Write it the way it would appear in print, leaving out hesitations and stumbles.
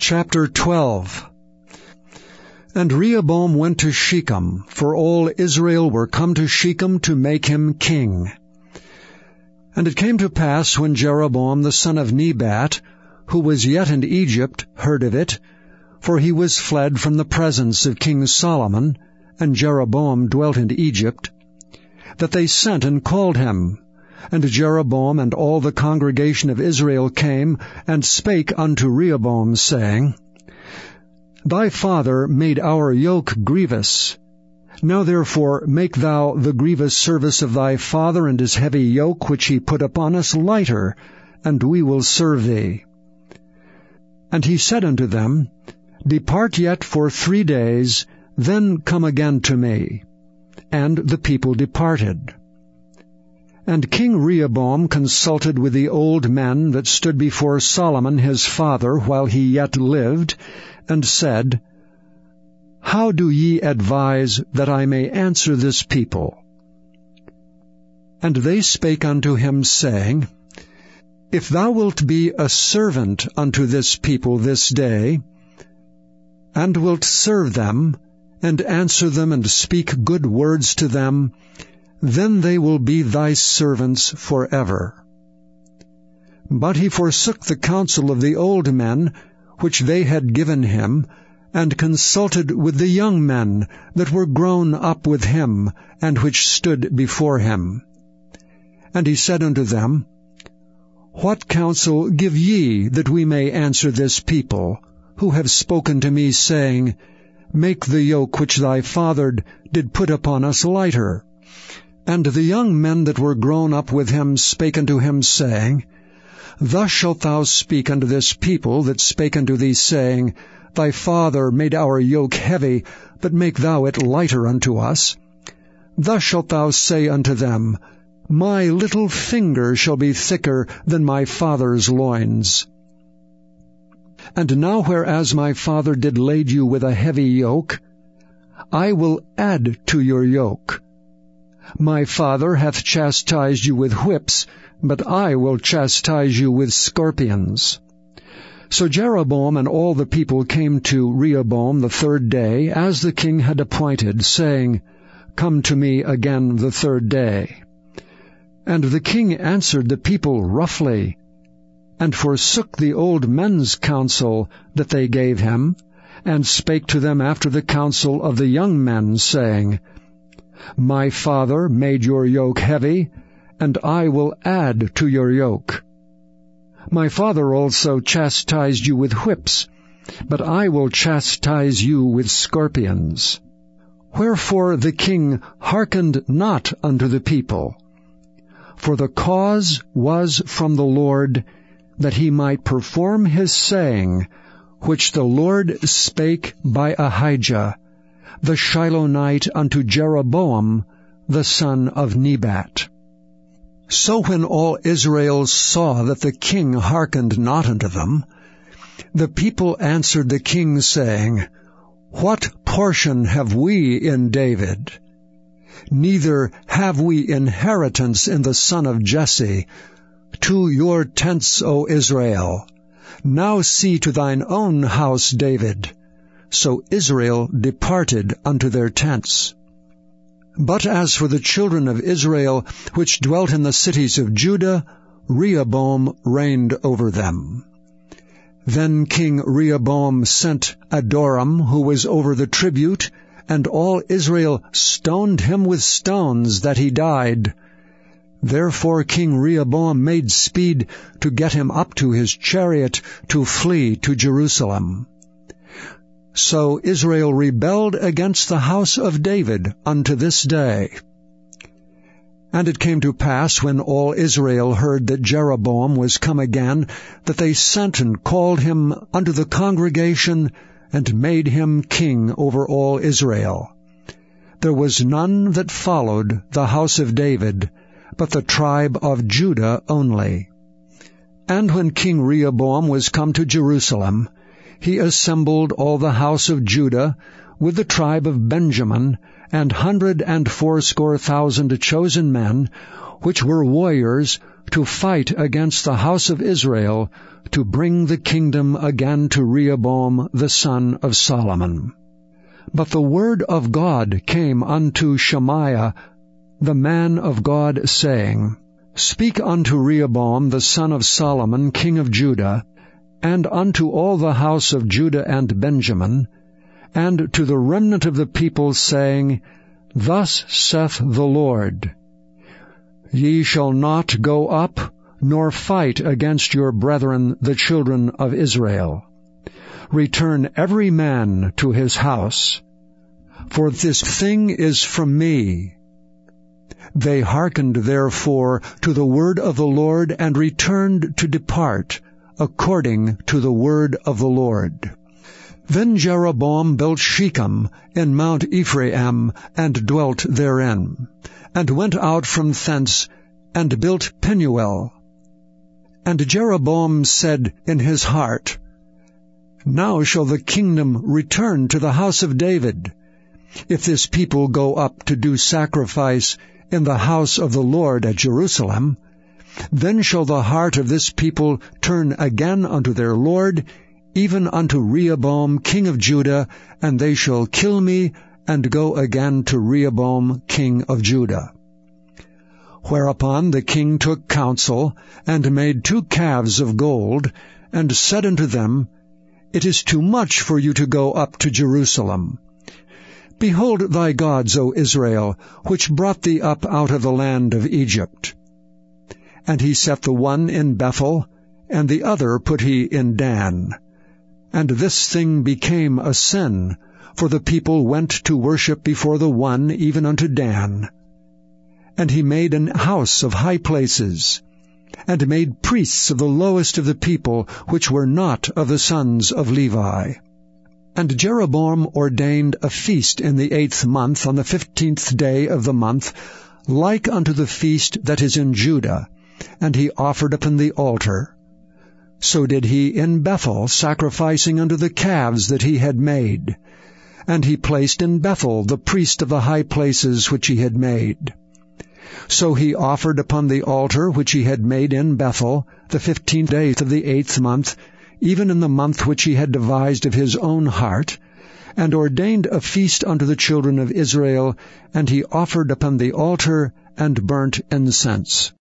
Chapter 12. And Rehoboam went to Shechem, for all Israel were come to Shechem to make him king. And it came to pass, when Jeroboam the son of Nebat, who was yet in Egypt, heard of it, for he was fled from the presence of King Solomon, and Jeroboam dwelt in Egypt, that they sent and called him. And Jeroboam and all the congregation of Israel came, and spake unto Rehoboam, saying, Thy father made our yoke grievous. Now therefore make thou the grievous service of thy father and his heavy yoke which he put upon us lighter, and we will serve thee. And he said unto them, Depart yet for 3 days, then come again to me. And the people departed. And King Rehoboam consulted with the old men that stood before Solomon his father while he yet lived, and said, How do ye advise that I may answer this people? And they spake unto him, saying, If thou wilt be a servant unto this people this day, and wilt serve them, and answer them, and speak good words to them, then they will be thy servants forever. But he forsook the counsel of the old men, which they had given him, and consulted with the young men that were grown up with him, and which stood before him. And he said unto them, What counsel give ye, that we may answer this people, who have spoken to me, saying, Make the yoke which thy father did put upon us lighter? And the young men that were grown up with him spake unto him, saying, Thus shalt thou speak unto this people that spake unto thee, saying, Thy father made our yoke heavy, but make thou it lighter unto us. Thus shalt thou say unto them, My little finger shall be thicker than my father's loins. And now whereas my father did lade you with a heavy yoke, I will add to your yoke. My father hath chastised you with whips, but I will chastise you with scorpions. So Jeroboam and all the people came to Rehoboam the 3rd day, as the king had appointed, saying, Come to me again the 3rd day. And the king answered the people roughly, and forsook the old men's counsel that they gave him, and spake to them after the counsel of the young men, saying, My father made your yoke heavy, and I will add to your yoke. My father also chastised you with whips, but I will chastise you with scorpions. Wherefore the king hearkened not unto the people. For the cause was from the Lord, that he might perform his saying, which the Lord spake by Ahijah, the Shilonite, unto Jeroboam, the son of Nebat. So when all Israel saw that the king hearkened not unto them, the people answered the king, saying, What portion have we in David? Neither have we inheritance in the son of Jesse. To your tents, O Israel! Now see to thine own house, David. So Israel departed unto their tents. But as for the children of Israel, which dwelt in the cities of Judah, Rehoboam reigned over them. Then King Rehoboam sent Adoram, who was over the tribute, and all Israel stoned him with stones, that he died. Therefore King Rehoboam made speed to get him up to his chariot, to flee to Jerusalem. So Israel rebelled against the house of David unto this day. And it came to pass, when all Israel heard that Jeroboam was come again, that they sent and called him unto the congregation, and made him king over all Israel. There was none that followed the house of David, but the tribe of Judah only. And when King Rehoboam was come to Jerusalem, he assembled all the house of Judah, with the tribe of Benjamin, and 180,000 chosen men, which were warriors, to fight against the house of Israel, to bring the kingdom again to Rehoboam the son of Solomon. But the word of God came unto Shemaiah the man of God, saying, Speak unto Rehoboam the son of Solomon, king of Judah, and unto all the house of Judah and Benjamin, and to the remnant of the people, saying, Thus saith the Lord, Ye shall not go up, nor fight against your brethren the children of Israel. Return every man to his house, for this thing is from me. They hearkened therefore to the word of the Lord, and returned to depart, according to the word of the Lord. Then Jeroboam built Shechem in Mount Ephraim, and dwelt therein, and went out from thence, and built Penuel. And Jeroboam said in his heart, Now shall the kingdom return to the house of David, if this people go up to do sacrifice in the house of the Lord at Jerusalem. Then shall the heart of this people turn again unto their Lord, even unto Rehoboam king of Judah, and they shall kill me, and go again to Rehoboam king of Judah. Whereupon the king took counsel, and made 2 calves of gold, and said unto them, It is too much for you to go up to Jerusalem. Behold thy gods, O Israel, which brought thee up out of the land of Egypt. And he set the one in Bethel, and the other put he in Dan. And this thing became a sin, for the people went to worship before the one even unto Dan. And he made an house of high places, and made priests of the lowest of the people, which were not of the sons of Levi. And Jeroboam ordained a feast in the 8th month, on the 15th day of the month, like unto the feast that is in Judah, and he offered upon the altar. So did he in Bethel, sacrificing unto the calves that he had made. And he placed in Bethel the priest of the high places which he had made. So he offered upon the altar which he had made in Bethel, the 15th day of the 8th month, even in the month which he had devised of his own heart, and ordained a feast unto the children of Israel, and he offered upon the altar, and burnt incense.